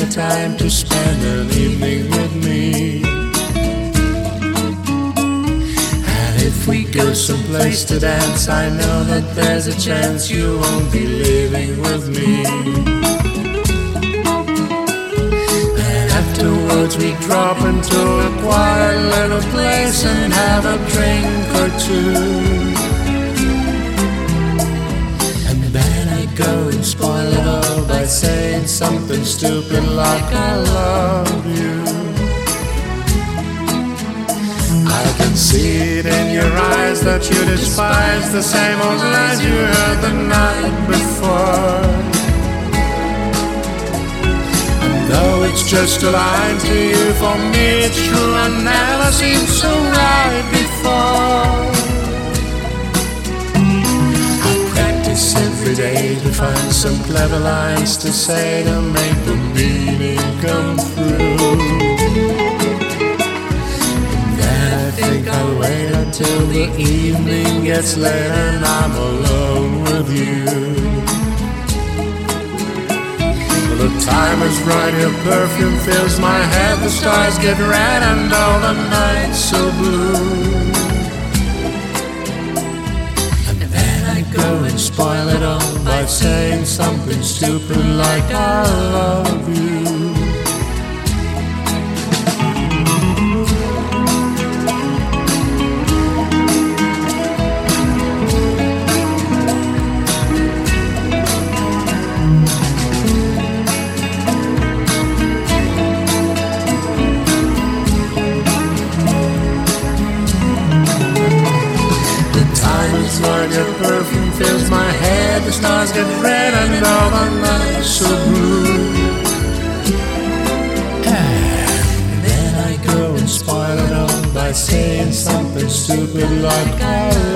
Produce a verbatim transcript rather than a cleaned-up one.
time to spend an evening with me. And if we go someplace to dance, I know that there's a chance you won't be leaving with me. And afterwards we drop into a quiet little place and have a drink or two. Go and spoil it all by saying something stupid like I love you. I can see it in your eyes that you despise the same old lines you heard the night before. And though it's just a line to you, for me it's true, I never seemed so right before. Every day to find some clever lines to say to make the meaning come through. And then I think I'll wait until the evening gets late and I'm alone with you. The time is right, your perfume fills my head, the stars get red and all the nights so blue. Go and spoil it all by saying something stupid like I love you. Your perfume fills my head, the stars get red and all the nights so blue. And then I go and spoil it all by saying something stupid like I